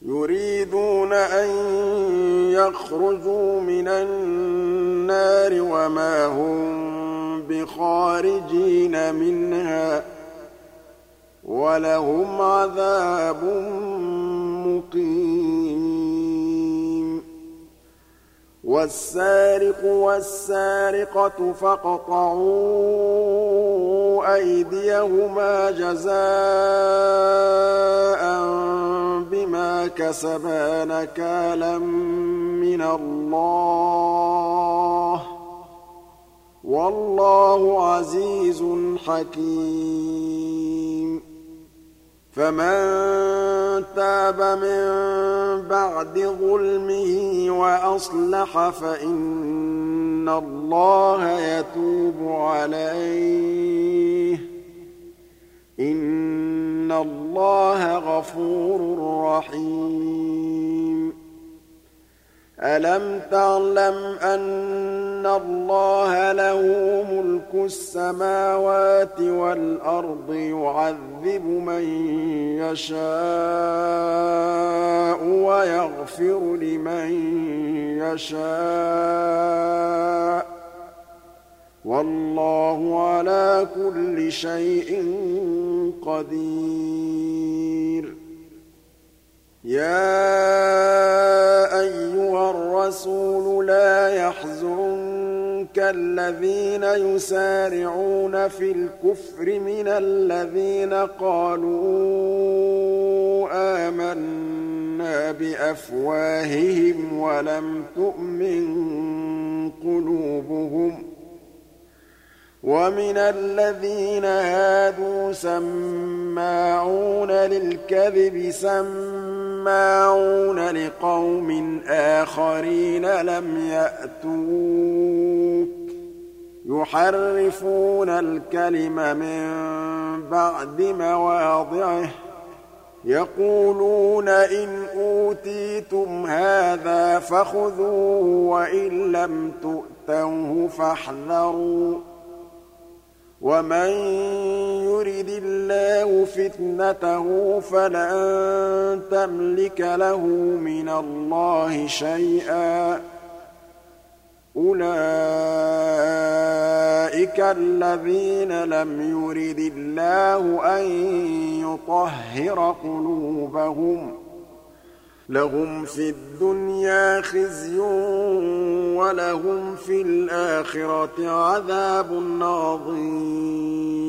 يريدون أن يخرجوا من النار وما هم بخارجين منها ولهم عذاب مقيم والسارق والسارقة فاقطعوا أيديهما جزاء بما كسبا نكالا من الله والله عزيز حكيم فمن تاب من بعد ظلمه وأصلح فإن الله يتوب عليه إن الله غفور رحيم ألم تعلم أن الله له ملك السماوات والأرض يعذب من يشاء ويغفر لمن يشاء والله على كل شيء قدير يا أيها الرسول لا يحزنك الذين يسارعون في الكفر من الذين قالوا آمنا بأفواههم ولم تؤمن قلوبهم ومن الذين هادوا سماعون للكذب سماعون لقوم آخرين لم يأتوك يحرفون الكلم من بعد مواضعه يقولون إن أوتيتم هذا فخذوه وإن لم تؤتوه فاحذروا ومن يرد الله فتنته فلن تملك له من الله شيئا أولئك الذين لم يرد الله أن يطهر قلوبهم لهم في الدنيا خزي ولهم في الآخرة عذاب عظيم